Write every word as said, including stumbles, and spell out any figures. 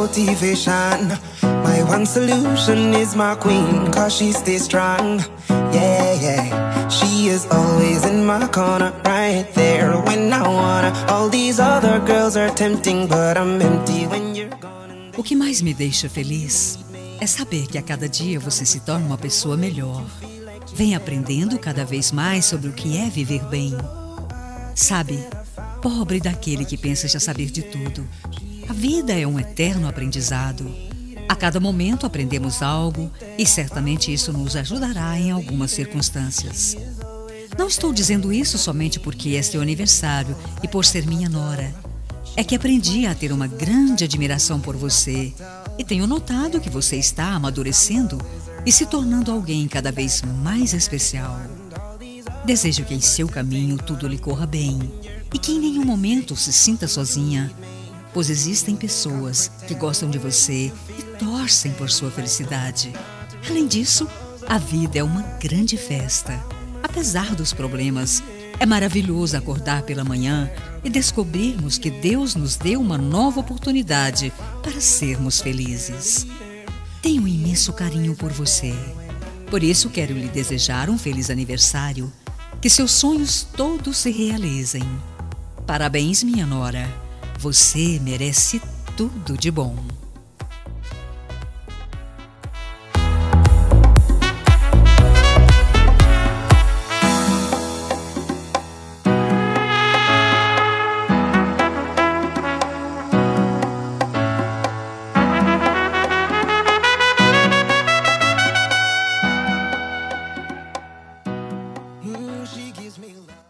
motivation. My one solution is my queen, cause she stays strong. Yeah, yeah, she is always in my corner, right there when I wanna. All these other girls are tempting, but I'm empty when you're gone. O que mais me deixa feliz é saber que a cada dia você se torna uma pessoa melhor. Vem aprendendo cada vez mais sobre o que é viver bem. Sabe, pobre daquele que pensa já saber de tudo. A vida é um eterno aprendizado. A cada momento aprendemos algo e certamente isso nos ajudará em algumas circunstâncias. Não estou dizendo isso somente porque este é o aniversário e por ser minha nora. É que aprendi a ter uma grande admiração por você e tenho notado que você está amadurecendo e se tornando alguém cada vez mais especial. Desejo que em seu caminho tudo lhe corra bem e que em nenhum momento se sinta sozinha, pois existem pessoas que gostam de você e torcem por sua felicidade. Além disso, a vida é uma grande festa. Apesar dos problemas, é maravilhoso acordar pela manhã e descobrirmos que Deus nos deu uma nova oportunidade para sermos felizes. Tenho um imenso carinho por você. Por isso quero lhe desejar um feliz aniversário. Que seus sonhos todos se realizem. Parabéns, minha nora. Você merece tudo de bom.